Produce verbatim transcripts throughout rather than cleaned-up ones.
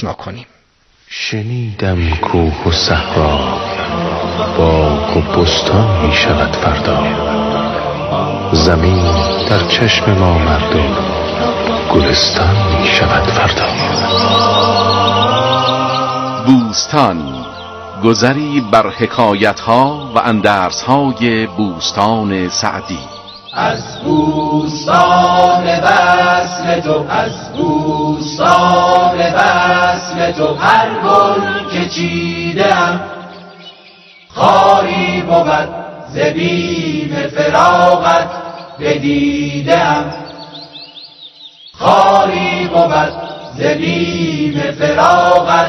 آشنا کنیم. شنیدم کوه و صحرا باغ و بستان می شود فردا، زمین در چشم ما مردم گلستان می شود فردا. بوستان، گذری بر حکایت‌ها و اندرس‌های بوستان سعدی. از بوستان وصل تو، از بوستان وصل تو، هر گل که چیدم خاری بود ز بیم فراقت بدیدم، خاری بود ز بیم فراقت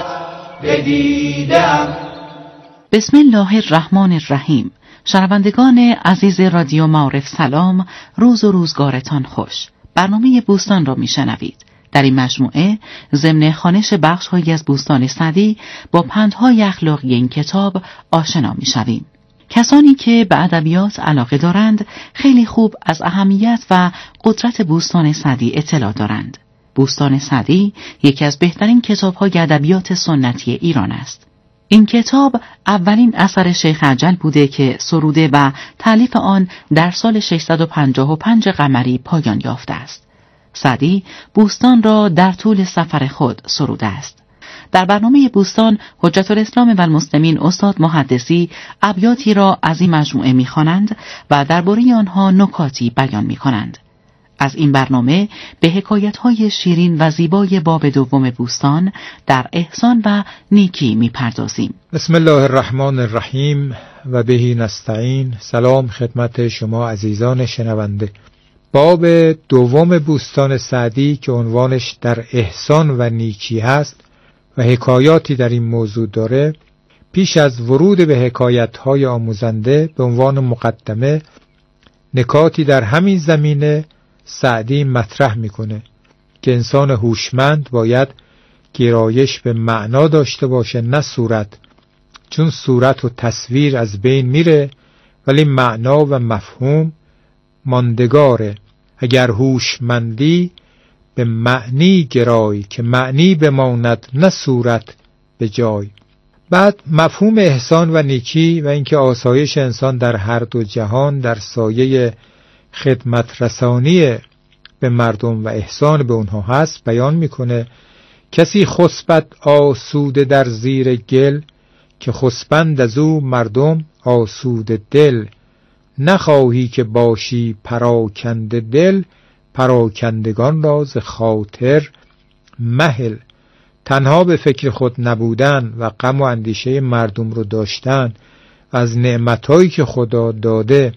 بدیدم. بسم الله الرحمن الرحیم. شنوندگان عزیز رادیو معارف سلام، روز و روزگارتان خوش. برنامه بوستان را میشنوید. در این مجموعه ضمن خوانش بخش‌هایی از بوستان سعدی با پندهای اخلاقی این کتاب آشنا میشویم. کسانی که به ادبیات علاقه دارند خیلی خوب از اهمیت و قدرت بوستان سعدی اطلاع دارند. بوستان سعدی یکی از بهترین کتاب‌های ادبیات سنتی ایران است. این کتاب اولین اثر شیخ عجل بوده که سروده و تالیف آن در سال ششصد و پنجاه و پنج قمری پایان یافته است. سعدی بوستان را در طول سفر خود سروده است. در برنامه بوستان حجت الاسلام و المسلمین استاد محدثی ابیاتی را از این مجموعه می‌خوانند و درباره آنها نکاتی بیان می‌کنند. از این برنامه به حکایت‌های شیرین و زیبای باب دوم بوستان در احسان و نیکی می‌پردازیم. بسم الله الرحمن الرحیم و بهی نستعین. سلام خدمت شما عزیزان شنونده. باب دوم بوستان سعدی که عنوانش در احسان و نیکی هست و حکایاتی در این موضوع داره، پیش از ورود به حکایت‌های آموزنده به عنوان مقدمه نکاتی در همین زمینه سعدی مطرح میکنه که انسان هوشمند باید گرایش به معنا داشته باشه نه صورت، چون صورت و تصویر از بین میره ولی معنا و مفهوم ماندگاره. اگر هوشمندی به معنی گرای که معنی بماند نه صورت به جای. بعد مفهوم احسان و نیکی و اینکه آسایش انسان در هر دو جهان در سایه خدمت رسانی به مردم و احسان به اونها هست بیان میکنه. کسی خسبت آسوده در زیر گل، که خسبند از او مردم آسوده دل. نخواهی که باشی پراکنده دل، پراکندگان را ز خاطر مهل. تنها به فکر خود نبودن و غم و اندیشه مردم رو داشتن و از نعمتایی که خدا داده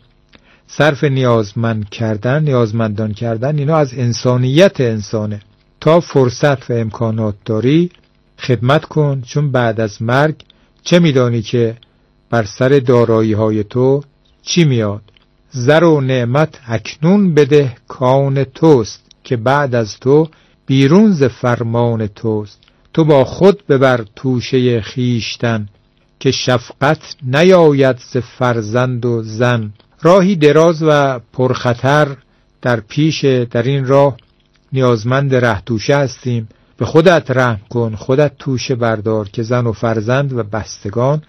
صرف نیازمند کردن، نیازمندان کردن، اینا از انسانیت انسانه. تا فرصت و امکانات داری خدمت کن، چون بعد از مرگ چه میدانی که بر سر دارایی های تو چی میاد. زر و نعمت اکنون بده کان توست، که بعد از تو بیرون ز فرمان توست. تو با خود ببر توشه خیشتن، که شفقت نیاید ز فرزند و زن. راهی دراز و پرخطر در پیش، در این راه نیازمند ره توشه هستیم. به خودت رحم کن، خودت توشه بردار، که زن و فرزند و بستگان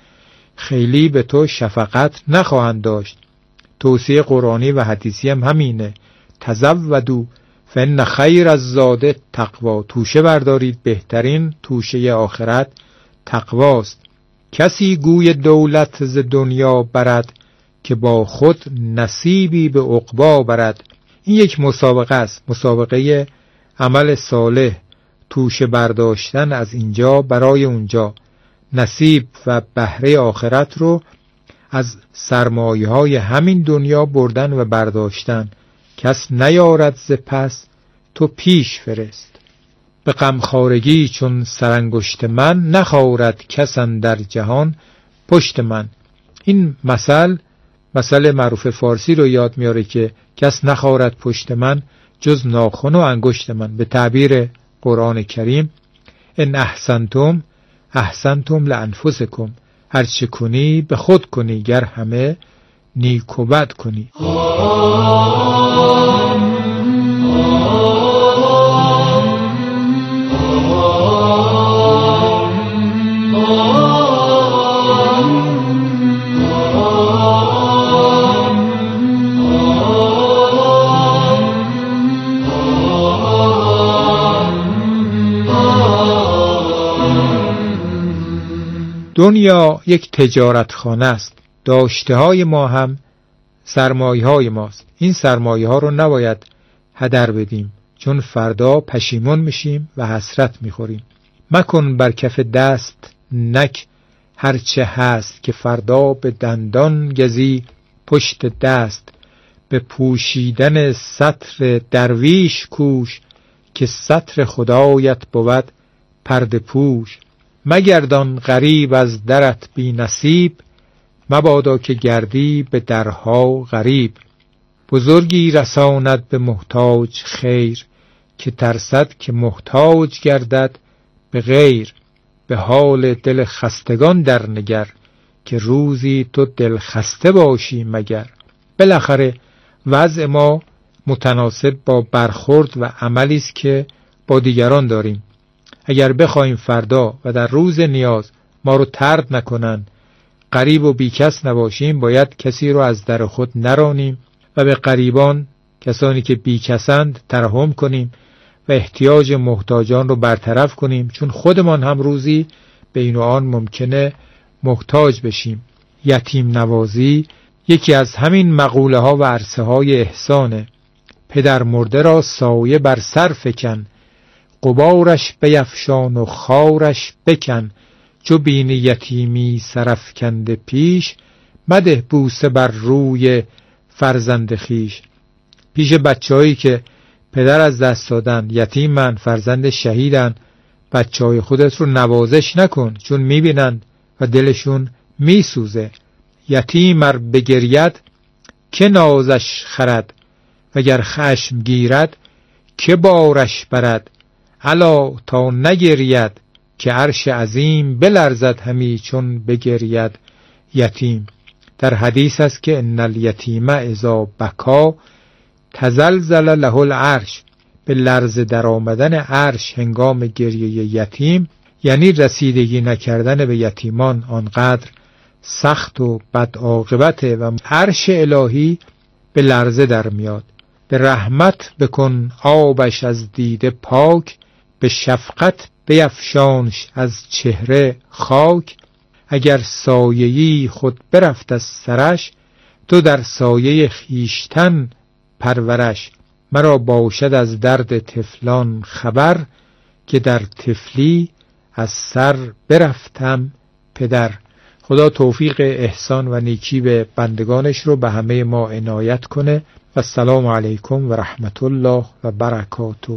خیلی به تو شفقت نخواهند داشت. توصیه قرآنی و حدیثی هم همینه. تزودوا فإن خیر الزاد تقوا. توشه بردارید، بهترین توشه آخرت تقواست. کسی گوی دولت ز دنیا برد، که با خود نصیبی به عقبا برد. این یک مسابقه است، مسابقه عمل صالح، توشه برداشتن از اینجا برای اونجا، نصیب و بهره آخرت رو از سرمایه های همین دنیا بردن و برداشتن. کس نیارد ز پس تو پیش فرست. به غمخوارگی چون سرانگشت من، نخورد کس اندر جهان پشت من. این مثل مثل معروف فارسی رو یاد میاره که کس نخورد پشت من جز ناخن و انگشت من. به تعبیر قرآن کریم ان احسنتم احسنتم لانفسکم. هر چه کنی به خود کنی، گر همه نیک و بد کنی. دنیا یک تجارتخانه است. داشته های ما هم سرمایه های ماست. این سرمایه ها رو نباید هدر بدیم، چون فردا پشیمون میشیم و حسرت میخوریم. مکن بر کف دست نک هرچه هست، که فردا به دندان گزی پشت دست. به پوشیدن سطر درویش کوش، که سطر خدایت بود پرده پوش. مگردان غریب از درت بی نصیب، مبادا که گردی به درها غریب. بزرگی رساند به محتاج خیر، که ترسد که محتاج گردد به غیر. به حال دل خستگان در نگر، که روزی تو دل خسته باشی مگر. بالاخره وضع ما متناسب با برخورد و عملی است که با دیگران داریم. اگر بخوایم فردا و در روز نیاز ما رو طرد نکنن، غریب و بیکس نباشیم، باید کسی رو از در خود نرانیم و به غریبان، کسانی که بیکسند، ترحم کنیم و احتیاج محتاجان رو برطرف کنیم، چون خودمان هم روزی به این و آن ممکنه محتاج بشیم. یتیم نوازی یکی از همین مقوله ها و عرصه های احسانه. پدر مرده را سایه بر سر فکن، غبارش بیفشان و خارش بکن. چو بینی یتیمی سرافکنده پیش، مده بوسه بر روی فرزند خیش. پیش بچه‌هایی که پدر از دست دادن، یتیمن، فرزند شهیدن، بچه‌های خودت رو نوازش نکن، چون میبینن و دلشون میسوزه. یتیم ار بگرید که نازش خرد، وگر خشم گیرد که بارش برد. الا تا نگرید که عرش عظیم، بلرزد همی چون بگرید یتیم. در حدیث است که ان الیتیم اذا بکا تزلزل له العرش. به لرز در آمدن عرش هنگام گریه یتیم، یعنی رسیدگی نکردن به یتیمان آنقدر سخت و بد عاقبته و عرش الهی به لرزه در میاد. به رحمت بکن آبش از دیده پاک، به شفقت بیفشانش از چهره خاک. اگر سایه‌ای خود برفت از سرش، تو در سایه خیشتن پرورش. مرا باشد از درد طفلان خبر، که در طفلی از سر برفتم پدر. خدا توفیق احسان و نیکی به بندگانش رو به همه ما عنایت کنه. و السلام علیکم و رحمت الله و برکاته.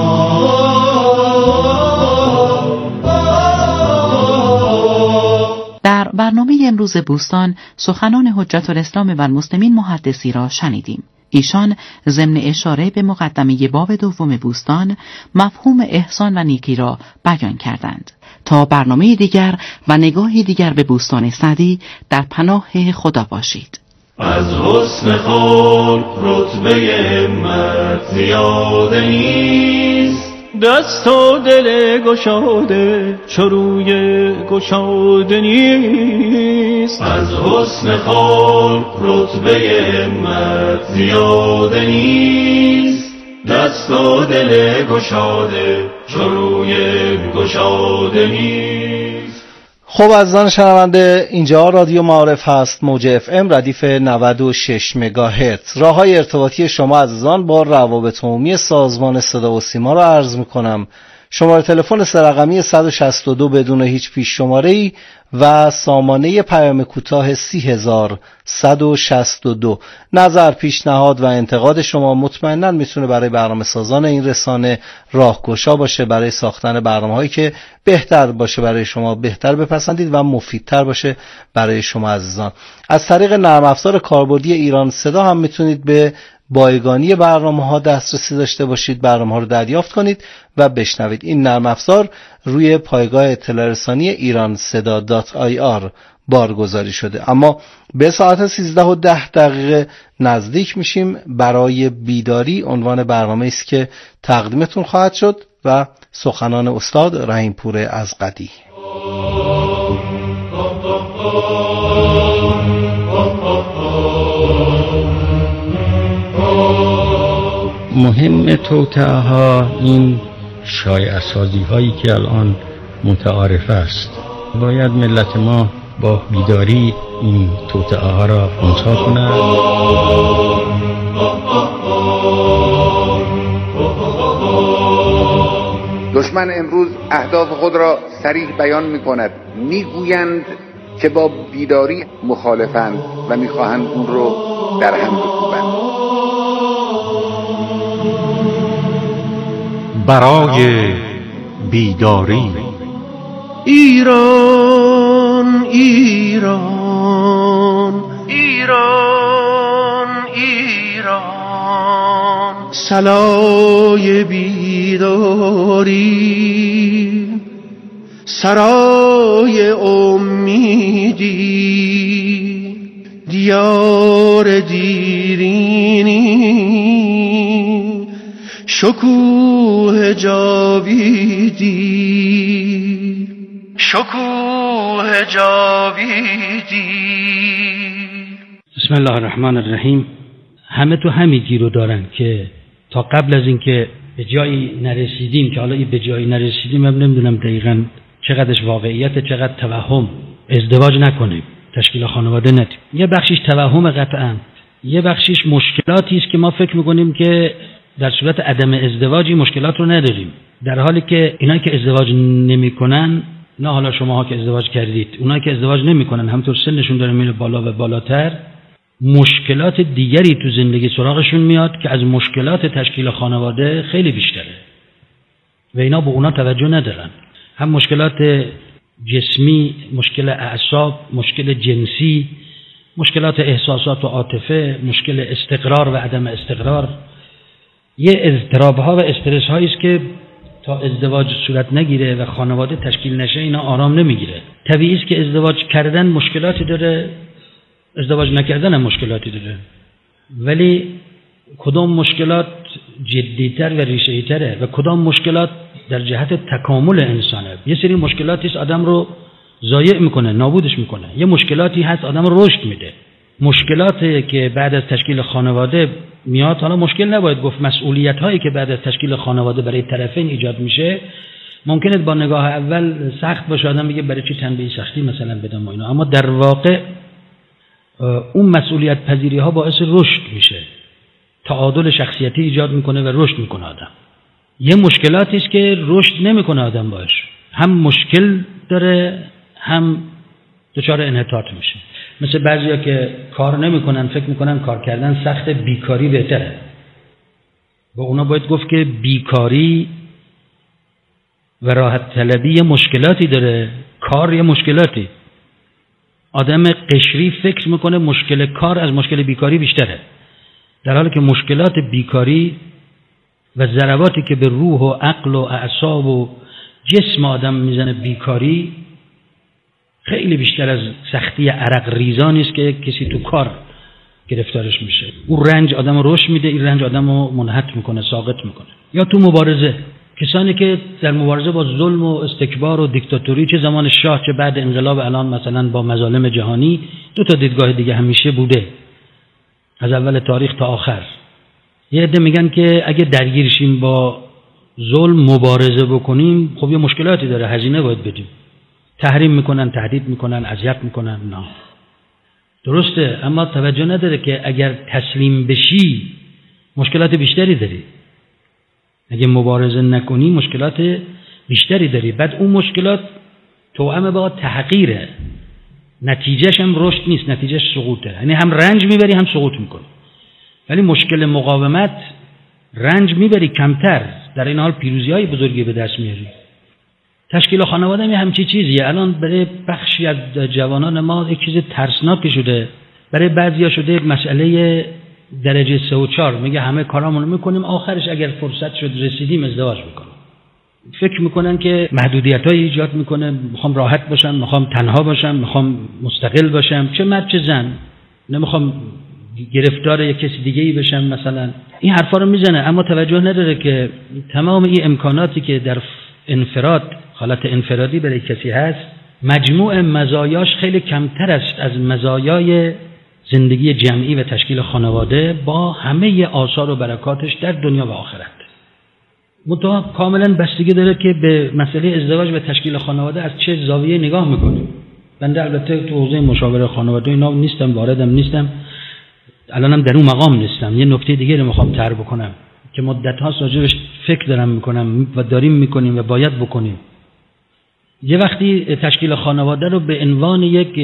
در برنامه امروز بوستان سخنان حجت الاسلام و المسلمین محدثی را شنیدیم. ایشان ضمن اشاره به مقدمه باب دوم بوستان مفهوم احسان و نیکی را بیان کردند. تا برنامه دیگر و نگاهی دیگر به بوستان سعدی، در پناه خدا باشید. از حسن خلق رتبه همت زیاده نیست، دست و دل گشاده چو روی گشاده نیست. از حسن خلق رتبه همت زیاده نیست، دست و دل گشاده چو روی گشاده نیست. خب عزیزان شنونده، اینجا رادیو معارف هست، موج اف ام ردیف نود و شش مگاهرتز. راههای ارتباطی شما عزیزان با روابط عمومی سازمان صدا و سیما را عرض می‌کنم. شماره تلفن سه رقمی صد و شصت و دو بدون هیچ پیش شماره‌ای و سامانه پیام کوتاه سی هزار صد و شصت و دو. نظر، پیشنهاد و انتقاد شما مطمئناً میتونه برای برنامه سازان این رسانه راهگشا باشه، برای ساختن برنامه‌هایی که بهتر باشه برای شما، بهتر بپسندید و مفیدتر باشه برای شما عزیزان. از طریق نرم افزار کاربردی ایران صدا هم میتونید به بایگانی برنامه‌ها دسترسی داشته باشید، برنامه‌ها رو دریافت کنید و بشنوید. این نرم افزار روی پایگاه اطلاع رسانی ایران صدا دات آی آر بارگذاری شده. اما به ساعت سیزده و ده دقیقه نزدیک میشیم. برای بیداری عنوان برنامه است که تقدیمتون خواهد شد و سخنان استاد رحیم پور از قدی. مهم توطئه‌ها این شایع‌سازی هایی که الان متعارف است باید ملت ما با بیداری این توطئه ها را خنثی کنند. دشمن امروز اهداف خود را صریح بیان می کند. می گویند که با بیداری مخالفند و می خواهند اون رو در هم بکوبند. برای بیداری ایران ایران ایران ایران صلای بیداری سرای امیدی دیار دیرینی شکوه جاویدی شکوه جاویدی. بسم الله الرحمن الرحیم. همه تو همین گیرو دارن که تا قبل از اینکه به جایی نرسیدیم که حالا این به جایی نرسیدیم هم نمیدونم دقیقاً چقدرش واقعیت چقدر توهم، ازدواج نکنیم، تشکیل خانواده ندیم. یه بخشیش توهم قطعاً، یه بخشیش مشکلاتی است که ما فکر میکنیم که در صورت عدم ازدواجی مشکلات رو نداریم، در حالی که اینایی که ازدواج نمیکنن، نه حالا شماها که ازدواج کردید، اونایی که ازدواج نمیکنن همطور سنشون داره میره بالا و بالاتر، مشکلات دیگری تو زندگی سراغشون میاد که از مشکلات تشکیل خانواده خیلی بیشتره و اینا به اونا توجه ندارن. هم مشکلات جسمی، مشکل اعصاب، مشکل جنسی، مشکلات احساسات و عاطفه، مشکل استقرار و عدم استقرار، یه اضطراب‌ها و استرس‌هایی است که تا ازدواج صورت نگیره و خانواده تشکیل نشه اینا آرام نمیگیره. طبیعی است که ازدواج کردن مشکلاتی داره، ازدواج نکردن هم مشکلاتی داره، ولی کدام مشکلات جدی‌تر و ریشه‌ای‌تره و کدام مشکلات در جهت تکامل انسانه. یه سری مشکلاتی است آدم رو ضایع میکنه، نابودش میکنه. یه مشکلاتی هست آدم رو رشد میده. مشکلاتی که بعد از تشکیل خانواده میاد، حالا مشکل نباید گفت، مسئولیت هایی که بعد از تشکیل خانواده برای طرفین ایجاد میشه ممکنه با نگاه اول سخت باشه، آدم میگه برای چی تنبیه سختی مثلا بدم و اینا، اما در واقع اون مسئولیت پذیری ها باعث رشد میشه، تعادل شخصیتی ایجاد میکنه و رشد میکنه آدم. یه مشکلاتی است که رشد نمیکنه آدم باش، هم مشکل داره هم دچار انحطاط میشه. مثل بعضیا که کار نمیکنن، فکر میکنن کار کردن سخت، بیکاری بهتره. با اونا باید گفت که بیکاری و راحت طلبی یه مشکلاتی داره، کار یه مشکلاتی. آدم قشری فکر میکنه مشکل کار از مشکل بیکاری بیشتره، در حالی که مشکلات بیکاری و ضرباتی که به روح و عقل و اعصاب و جسم آدم میزنه بیکاری خیلی بیشتر از سختی عرق ریزانی است که کسی تو کار گرفتارش میشه. اون رنج آدم رو رشد میده، این رنج آدم رو منحط میکنه، ساقط میکنه. یا تو مبارزه، کسانی که در مبارزه با ظلم و استکبار و دیکتاتوری، چه زمان شاه چه بعد انقلاب، الان مثلا با مظالم جهانی، دو تا دیدگاه دیگه همیشه بوده از اول تاریخ تا آخر. یه عده میگن که اگه درگیر شیم با ظلم، مبارزه بکنیم، خب یه مشکلاتی داره، هزینه باید بدیم. تحریم میکنن، تهدید میکنن، اذیت میکنن. نه، درسته، اما توجه نداره که اگر تسلیم بشی مشکلات بیشتری داری، اگه مبارزه نکنی مشکلات بیشتری داری. بعد اون مشکلات توأم با تحقیره، نتیجهش هم رشد نیست، نتیجهش سقوطه. یعنی هم رنج میبری هم سقوط میکنی. ولی مشکل مقاومت، رنج میبری کمتر، در این حال پیروزی های بزرگی به دست میاری. تشکیل خانواده هم همچی چیزیه. الان برای بخشی از جوانان ما یک چیز ترسناک شده، برای بعضیا شده مسئله درجه سه و چهار. میگه همه کارامونو میکنیم، آخرش اگر فرصت شد رسیدیم ازدواج میکنیم. فکر میکنن که محدودیت‌های ایجاد میکنه، میخوام راحت باشم، میخوام تنها باشم، میخوام مستقل باشم، چه مرد چه زن، نمیخوام گرفتار یک کسی دیگه ای بشم مثلا. این حرفا رو میزنه، اما توجه نداره که تمام این امکاناتی که در انفراد، حالت انفرادی برای کسی هست، مجموع مزایاش خیلی کمتر است از مزایای زندگی جمعی و تشکیل خانواده با همه آثار و برکاتش در دنیا و آخرت. منتها کاملا بستگی داره که به مسئله ازدواج و تشکیل خانواده از چه زاویه نگاه میکنیم. بنده البته تو حوزه مشاوره خانواده اینا نیستم، واردم نیستم، الانم در اون مقام نیستم. یه نکته دیگه رو میخوام طرح بکنم که مدت هاست راجعش فکر دارم میکنم و داریم میکنیم و باید بکنیم. یه وقتی تشکیل خانواده رو به عنوان یک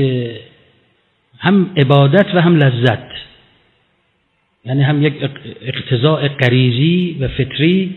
هم عبادت و هم لذت، یعنی هم یک اقتضاء غریزی و فطری،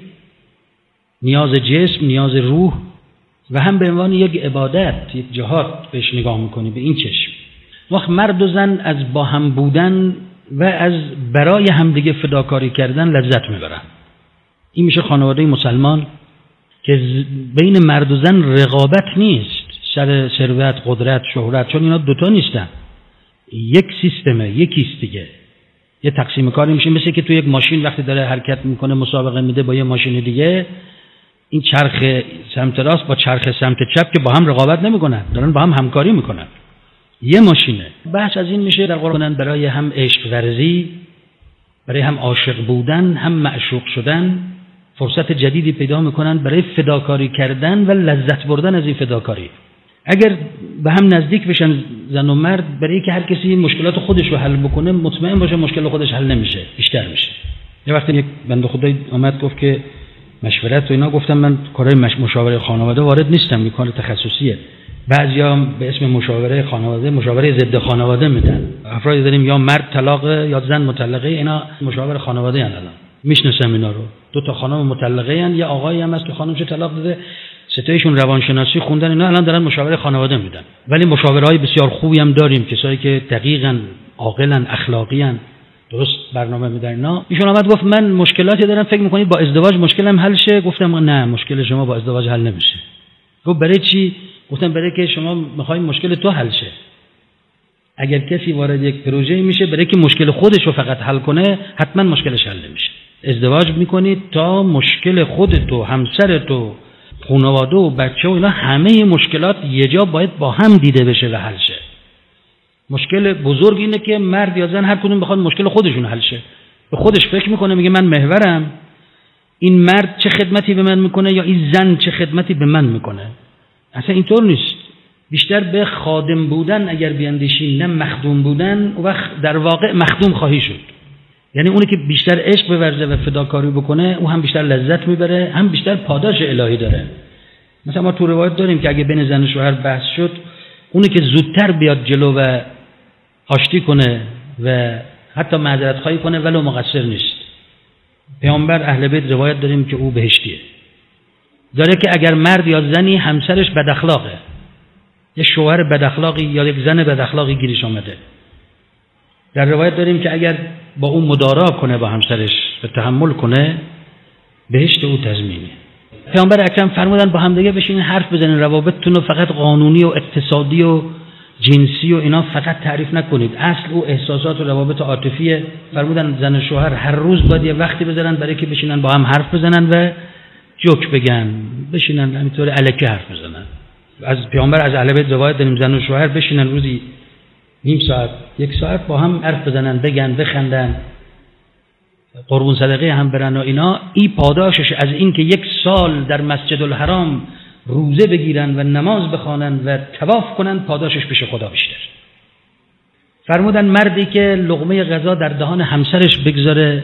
نیاز جسم، نیاز روح، و هم به عنوان یک عبادت، یک جهاد بهش نگاه میکنی به این چشم. وقت مرد و زن از با هم بودن و از برای همدیگه فداکاری کردن لذت میبرن. این میشه خانواده مسلمان که بین مرد و زن رقابت نیست سر ثروت، قدرت، شهرت، چون اینا دوتا نیستن، یک سیستمه، یکیست دیگه. یه تقسیم کاری میشه، مثل که تو یک ماشین وقتی داره حرکت میکنه مسابقه میده با یه ماشین دیگه، این چرخ سمت راست با چرخ سمت چپ که با هم رقابت نمیکنن، دارن با هم همکاری میکنن، یه ماشینه. بحث از این میشه در قرآن برای هم عشق ورزی، برای هم عاشق بودن، هم معشوق شدن، فرصت جدیدی پیدا میکنن برای فداکاری کردن و لذت بردن از این فداکاری. اگر به هم نزدیک بشن زن و مرد، برای که هر کسی مشکلات خودش رو حل بکنه، مطمئن باشه مشکل خودش حل نمیشه، بیشتر میشه. یه وقتی یک بنده خدایی آمد گفت که مشورت و اینا، گفتم من کارهای مشاوره خانواده وارد نیستم، این کار تخصصیه. بعضیا به اسم مشاوره خانواده مشاوره ضد خانواده میدن. افرادی داریم یا مرد طلاقه یا زن مطلقه، اینا مشاوره خانواده ان. الان میشناسم اینا رو، دو تا خانم مطلقه ان، یه آقایی هم هست که خانمش طلاق داده، ستایشون روانشناسی خوندن، اینا الان دارن مشاوره خانواده میدن. ولی مشاورهای بسیار خوبی هم داریم، کسایی که دقیقاً عاقلن، اخلاقیان، درست برنامه میدن. اینا ایشون آمد گفت من مشکلاتی دارم، فکر میکنید با ازدواج مشکلم حل شه؟ گفتم نه، مشکل شما با ازدواج حل نمیشه. گفت برای چی؟ گفتم برای که شما میخواید مشکل تو حل شه. اگر کسی وارد یک پروژه میشه برای که مشکل خودش رو فقط حل کنه، حتما مشکلش حل نمیشه. ازدواج میکنید تا مشکل خودتو، همسرتو، خانواده و بچه و اینا، همه مشکلات یه جا باید با هم دیده بشه و حل شه. مشکل بزرگ اینه که مرد یا زن هر کدوم بخواد مشکل خودشون حل شه. به خودش فکر میکنه، میگه من محورم، این مرد چه خدمتی به من میکنه یا این زن چه خدمتی به من میکنه. اصلا اینطور نیست. بیشتر به خادم بودن اگر بیاندیشیم، نه مخدوم بودن، و وقت در واقع مخدوم خواهی شد. یعنی اونی که بیشتر عشق بورزه و فداکاری بکنه، او هم بیشتر لذت میبره، هم بیشتر پاداش الهی داره. مثلا ما تو روایت داریم که اگه بین زن و شوهر بحث شد، اونی که زودتر بیاد جلو و آشتی کنه و حتی معذرت خواهی کنه ولو مقصر نیست. پیامبر اهل بیت روایت داریم که او بهشتیه. داره که اگر مرد یا زنی همسرش بد اخلاقه، یه شوهر بد اخلاقی یا یک زن بد اخلاقی گیرش اومده، در روایت داریم که اگر با اون مدارا کنه، با همسرش و تحمل کنه، بهشت او تضمینه. پیامبر اکرم فرمودن با هم دیگه بشینین حرف بزنین، روابطتون رو فقط قانونی و اقتصادی و جنسی و اینا فقط تعریف نکنید، اصل او احساسات و روابط عاطفیه. فرمودن زن و شوهر هر روز باید یه وقتی بذارن برای که بشینن با هم حرف بزنن و جوک بگن، بشینن همینطور الکی حرف بزنن. از پیامبر از اهل بیت روایت داریم زن و شوهر بشینن روزی نیم ساعت، یک ساعت با هم حرف بزنن، بگن، بخندن، قربون صدقه هم برن و اینا. این پاداشش از این که یک سال در مسجد الحرام روزه بگیرن و نماز بخوانن و طواف کنن، پاداشش پیش خدا بیشتر. فرمودن مردی که لقمه غذا در دهان همسرش بگذاره،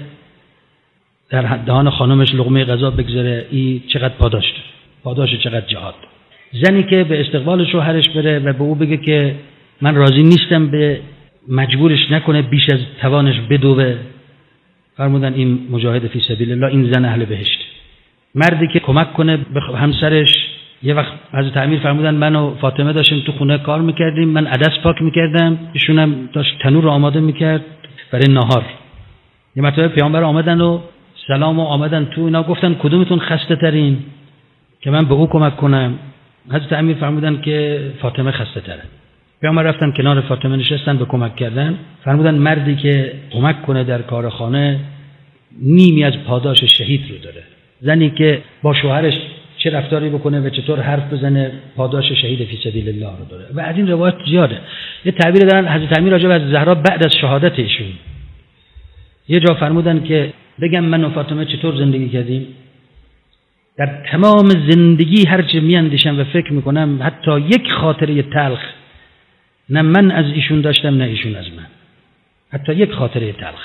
در دهان خانمش لقمه غذا بگذاره، این چقدر پاداش داره، پاداش چقدر جهاد. زنی که به استقبال شوهرش بره و به او بگه که من راضی نیستم، به مجبورش نکنه بیش از توانش بدوه، فرمودن این مجاهد فی سبیل الله، این زن اهل بهشت. مردی که کمک کنه به همسرش. یه وقت حضرت امیر فرمودن من و فاطمه داشتیم تو خونه کار میکردیم، من عدس پاک میکردم، ایشونم داشت تنور رو آماده میکرد برای نهار. یه مرتبه پیامبر آمدن و سلام و آمدن تو، اینا گفتن کدومتون خسته ترین که من به او کمک کنم؟ حضرت امیر فرمودن که فاطمه خسته تره. پیامبر رفتن کنار فاطمه نشستن به کمک کردن. فرمودن مردی که کمک کنه در کار خانه نیمی از پاداش شهید رو داره. زنی که با شوهرش چه رفتاری بکنه و چطور حرف بزنه، پاداش شهید فی سبیل الله رو داره. و از این روایت زیاده. یه تعبیر دارن حضرت امیر راجع به زهرا بعد از شهادت ایشون، یه جا فرمودن که بگم من و فاطمه چطور زندگی کردیم. در تمام زندگی هر چه میاندیشم و فکر میکنم حتی یک خاطره تلخ نه من از ایشون داشتم نه ایشون از من، حتی یک خاطره تلخ.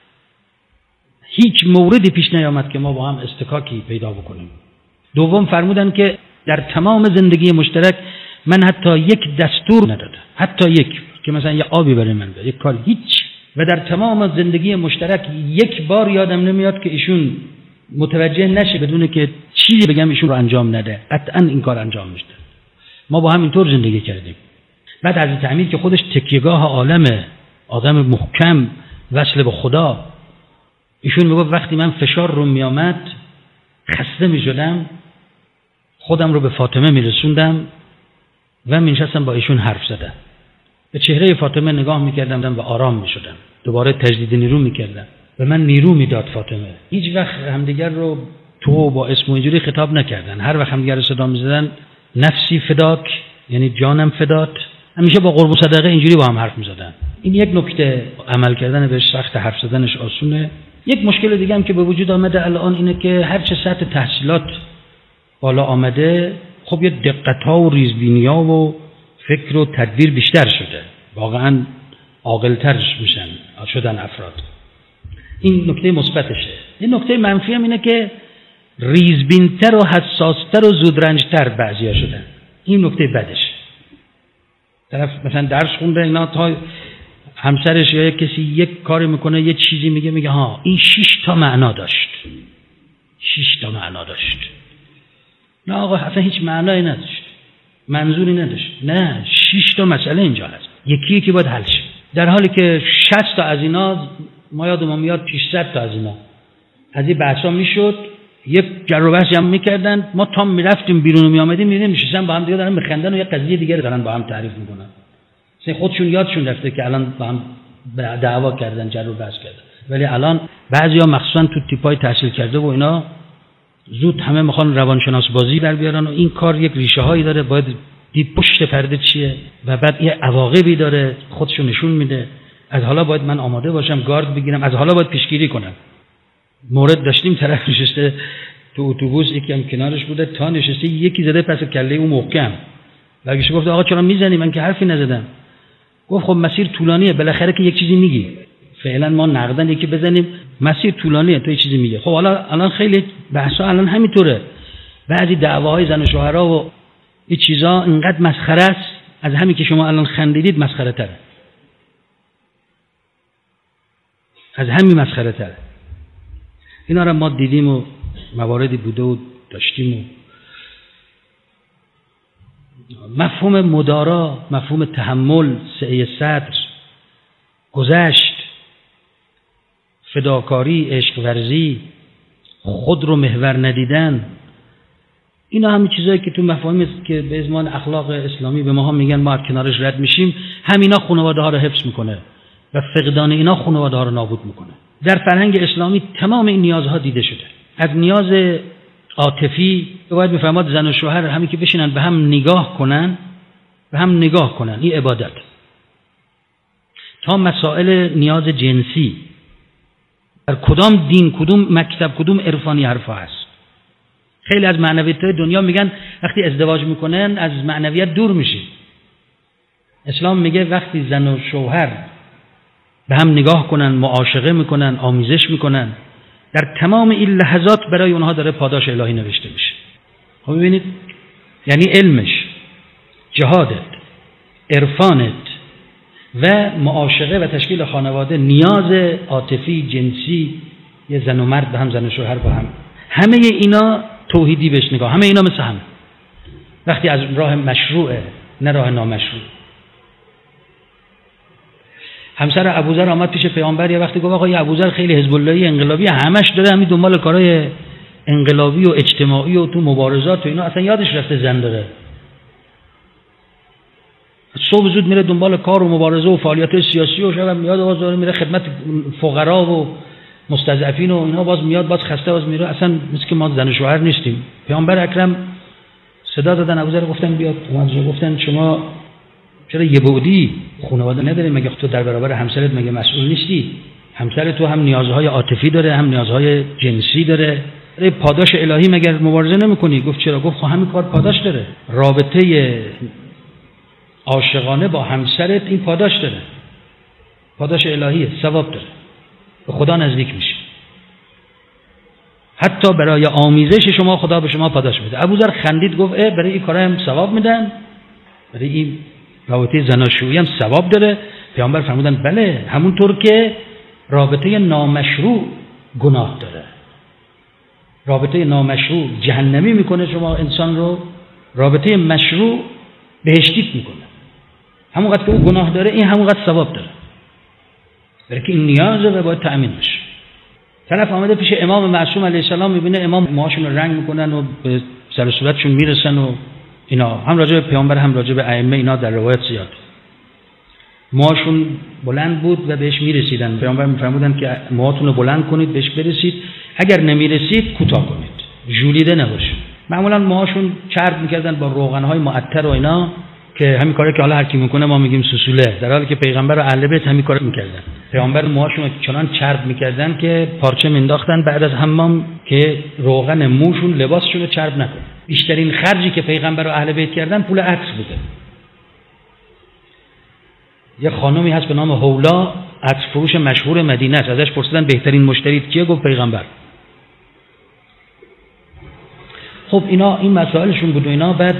هیچ موردی پیش نیامد که ما با هم استکاکی پیدا بکنیم. دوم فرمودن که در تمام زندگی مشترک من حتی یک دستور ندادم، حتی یک که مثلا یه آبی برای من بده، یک کار، هیچ. و در تمام زندگی مشترک یک بار یادم نمیاد که ایشون متوجه نشه بدون که چیزی بگم ایشون رو انجام نده، قطعا این کار انجام میشه. ما با هم اینطور زندگی کردیم. بعد حضرت امیر که خودش تکیهگاه عالمه، آدم محکم وصل به خدا، ایشون میگه وقتی من فشار رو میامد خسته میشدم خودم رو به فاطمه میرسوندم و میشستم با ایشون حرف زدم، به چهره فاطمه نگاه میکردم و آرام میشدم، دوباره تجدید نیرو میکردم و من نیرو میداد فاطمه. هیچ وقت همدیگر رو تو با اسم و اینجوری خطاب نکردن، هر وقت همدیگر رو صدا میزدن نفسی فداک، یعنی جانم فدات، همیشه با قرب و صدقه اینجوری با هم حرف میزدن. این یک نکته، عمل کردن بهش سخت، حرف زدنش آسونه. یک مشکل دیگه هم که به وجود آمده الان اینه که هر چه سطح تحصیلات بالا آمده، خب یه دقت‌ها و ریزبینی‌ها و فکر و تدبیر بیشتر شده، واقعاً عاقل‌تر میشن شدن افراد. این نکته مثبتشه. این نکته منفی هم اینه که ریزبین‌تر و حساس‌تر و زودرنج‌تر بعضیا شدن. این نکته بدشه. طرف مثلا درس خونده اینا، تا همسرش یا کسی یک کاری میکنه یه چیزی میگه، میگه ها این شش تا معنا داشت، شش تا معنا داشت. نه آقا اصلا هیچ معنایی نداشت، منظوری نداشت. نه، شش تا مسئله اینجا هست، یکی یکی باید حل شه. در حالی که شصت تا از اینا ما یادمون میاد، ششصد تا از اینا از این بحثا میشد، یک جر و بحثی هم میکردن، ما تا میرفتیم بیرون و میآمدیم میبینیم نشستن با هم دیگه دارن میخندن و یک قضیه دیگه دارن با هم تعریف میکنن. مثلا خودشون یادشون رفته که الان با هم دعوا کردن، جر و بحث کردن. ولی الان بعضیا مخصوصا تو تیپای تحصیل کرده و اینا زود همه میخوان روانشناس بازی در بیارن و این کار یک ریشه هایی داره، باید دید پشت پرده چیه و بعد یه عواقبی داره، خودشو نشون میده. از حالا باید من آماده باشم، گارد بگیرم، از حالا باید پیشگیری کنم. مورد داشتیم طرف نشسته تو اتوبوس، یکی هم کنارش بوده، تا نشسته یکی زده پس کله اون محکم. برگشت گفت آقا چرا میزنی؟ من که حرفی نزدم. گفت خب مسیر طولانیه، بالاخره که یک چیزی میگی. فعلا ما نقدن یکی بزنیم، مسیر طولانیه، تو یک چیزی میگی. خب حالا الان خیلی بحثا الان همینطوره، بعضی دعواهای زن و شوهرها و این چیزا اینقدر مسخره است، از همین که شما الان خندیدید مسخره تره، از همین مسخره تره. اینا را ما دیدیم و مواردی بوده و داشتیم. و مفهوم مدارا، مفهوم تحمل، سعی صدر، گذشت، فداکاری، عشق ورزی، خود رو محور ندیدن، اینا همین چیزایی که تو مفاهیمی که به عنوان اخلاق اسلامی به ما هم میگن ما از کنارش رد میشیم، همینا خانواده ها رو حفظ میکنه و فقدان اینا خانواده ها رو نابود میکنه. در فرهنگ اسلامی تمام این نیازها دیده شده. از نیاز عاطفی باید میفهمد زن و شوهر همین که بشینن به هم نگاه کنن، به هم نگاه کنن، این عبادت، تا مسائل نیاز جنسی، در کدام دین، کدوم مکتب، کدوم عرفانی حرفا هست. خیلی از معنویت‌های دنیا میگن وقتی ازدواج میکنن از معنویت دور میشه. اسلام میگه وقتی زن و شوهر به هم نگاه کنن، معاشقه میکنن، آمیزش میکنن، در تمام این لحظات برای اونها داره پاداش الهی نوشته میشه. خب ببینید، یعنی علمش، جهادت، عرفانت و معاشقه و تشکیل خانواده، نیاز عاطفی، جنسی، یه زن و مرد به هم، زن و شوهر با هم، همه اینا توحیدی بهش نگاه، همه اینا مثل هم، وقتی از راه مشروعه نه راه نامشروع. همسر ابوذر آمد پیش پیامبر یه وقتی گفت آقا یه ابوذر خیلی حزب اللهی انقلابی، همش داره همین دنبال کارهای انقلابی و اجتماعی و تو مبارزات و اینا، اصلا یادش رفته زن داره. صبح زود میره دنبال کار و مبارزه و فعالیت سیاسی و شب میاد باز داره میره خدمت فقرا و مستضعفین و اینا، باز میاد باز خسته باز میره. اصلا مثل که ما زن و شوهر نیستیم. پیامبر اکرم صدا دادن ابوذر، گفتن بیاد، اومد گفتن شما چرا یه بعدی خانواده نداری؟ مگه تو در برابر همسرت مگه مسئول نیستی؟ همسر تو هم نیازهای عاطفی داره، هم نیازهای جنسی داره، پاداش الهی مگر مبارزه نمی‌کنی؟ گفت چرا؟ گفت خب همین کار پاداش داره. رابطه عاشقانه با همسرت این پاداش داره، پاداش الهیه، ثواب داره، به خدا نزدیک میشه. حتی برای آمیزش شما خدا به شما پاداش میده. ابوذر خندید گفت اه برای این کارا هم ثواب میدن؟ برای این رابطه زناشویی هم ثواب داره؟ پیامبر فرمودن بله، همونطور که رابطه نامشروع گناه داره. رابطه نامشروع جهنمی میکنه شما انسان رو، رابطه مشروع بهشتیت میکنه. همونقدر که اون گناه داره این همونقدر ثواب داره، برای که این نیازه و باید تأمین بشه. طرف آمده پیش امام معصوم علیه السلام، میبینه امام موهاشون رو رنگ میکنن و به سر و صورتشون میرسن و اینا، هم راجع به پیامبر هم راجع به ائمه اینا در روایت زیاد. موهاشون بلند بود و بهش میرسیدن. پیامبر میفرمودن که موهاتون رو بلند کنید بهش برسید، اگر نمیرسید کوتاه کنید، ژولیده نباشه. معمولا موهاشون چرب میکردن با روغنهای معطر و اینا، که همین کاری که حالا هر کی میکنه ما میگیم سوسوله، در حالی که پیغمبر و اهل بیت همین کارو میکردن. پیامبر موهاشون چنان چرب میکردن که پارچه مینداختن بعد از حمام که روغن موشون لباسشون رو چرب نکنه. بیشترین خرجی که پیغمبر و اهل بیت کردن پول عطر بوده. یه خانمی هست به نام حولا، عطر فروش مشهور مدینه است. ازش پرسیدن بهترین مشتریت کیه؟ گفت پیغمبر. خب اینا این مسائلشون بود و اینا. بعد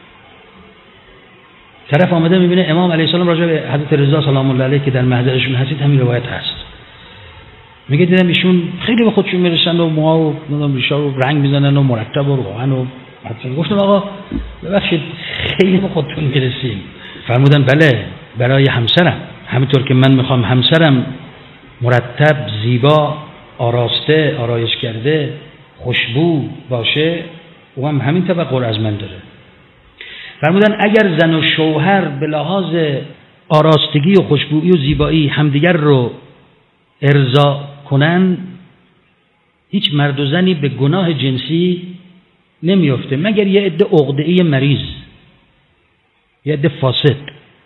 طرف آمده میبینه امام علیه السلام راجع به حضرت رضا سلام الله علیه که در محضرشون هستید همین روایت هست. میگه دیدم ایشون خیلی به خودشون میرسن و موها و نمیدونم ریشا رو رنگ میزنن و مرتب و روغن و حتی. گفتم آقا ببخشید خیلی به خودتون میرسین. فرمودن بله برای همسرم، همینطور که من میخوام همسرم مرتب، زیبا، آراسته، آرایش کرده، خوشبو باشه، او هم همین توقع از من داره. فرمودن اگر زن و شوهر به لحاظ آراستگی و خوشبویی و زیبایی همدیگر رو ارضا کنن، هیچ مرد و زنی به گناه جنسی نمیفته مگر یه عده عقده‌ای مریض، یه عده فاسد،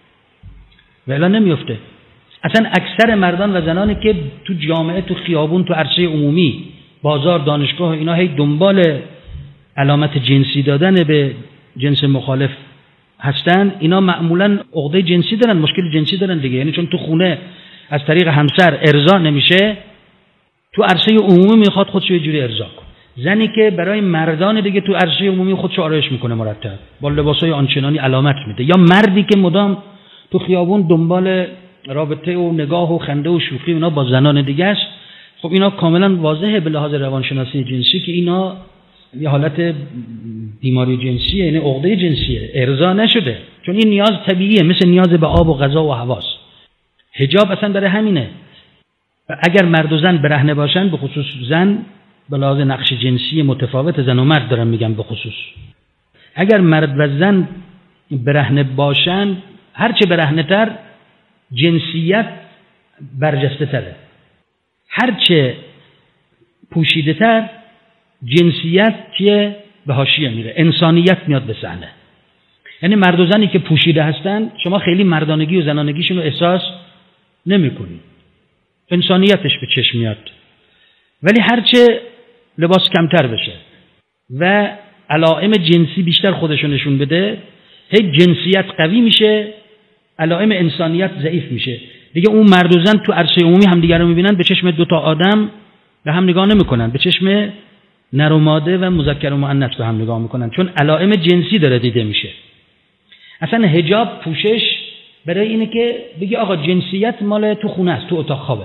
و الا نمیفته. اصلا اکثر مردان و زنانی که تو جامعه، تو خیابون، تو عرصه عمومی، بازار، دانشگاه اینا هی دنبال علامت جنسی دادن به جنس مخالف هستن، اینا معمولا عقده جنسی دارن، مشکل جنسی دارن دیگه. یعنی چون تو خونه از طریق همسر ارضا نمیشه، تو عرصه عمومی میخواد خودشو یه جوری ارضا کنه. زنی که برای مردان دیگه تو عرصه عمومی خودشو آرایش میکنه مرتب با لباسای آنچنانی علامت میده، یا مردی که مدام تو خیابون دنبال رابطه و نگاه و خنده و شوخی اینا با زنان دیگه است، خب اینا کاملا واضحه به لحاظ روانشناسی جنسی که اینا یه حالت بیماری جنسیه، یعنی عقده جنسیه، ارضا نشده. چون این نیاز طبیعیه، مثل نیاز به آب و غذا و هواست. حجاب اصلا برای همینه. اگر مرد و زن برهنه باشن، به خصوص زن به لحاظ نقش جنسی متفاوت زن و مرد دارم میگم به خصوص، اگر مرد و زن برهنه باشن، هرچه برهنه تر جنسیت برجسته تره، هرچه پوشیده تر جنسیت که به حاشیه میره، انسانیت میاد به صحنه. یعنی مرد و زنی که پوشیده هستن، شما خیلی مردانگی و زنانگیشون رو احساس نمی‌کنی، انسانیتش به چشم میاد. ولی هرچه لباس کمتر بشه و علائم جنسی بیشتر خودشو نشون بده، هی جنسیت قوی میشه، علائم انسانیت ضعیف میشه. دیگه اون مرد و زن تو عرصه عمومی همدیگر رو میبینن، به چشم دو تا آدم به هم نگاه نمیکنن، به چشم نر و ماده و مذکر و مؤنث به هم نگاه میکنن، چون علائم جنسی داره دیده میشه. اصلا حجاب، پوشش برای اینه که بگی آقا جنسیت مال تو خونه است، تو اتاق خوابه.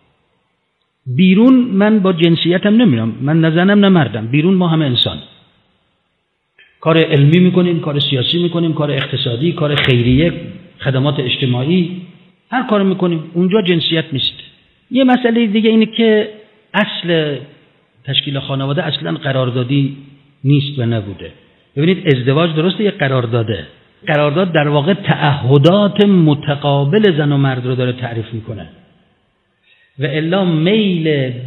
بیرون من با جنسیتم نمیرم، من نه زنم نه مردم، بیرون ما همه انسان. کار علمی میکنیم، کار سیاسی میکنیم، کار اقتصادی، کار خیریه، خدمات اجتماعی، هر کار میکنیم، اونجا جنسیت نیست. یه مسئله دیگه اینه که اصل تشکیل خانواده اصلا قراردادی نیست و نبوده. ببینید ازدواج درسته یه قرارداده، قرارداد در واقع تعهدات متقابل زن و مرد رو داره تعریف میکنه، و الا میل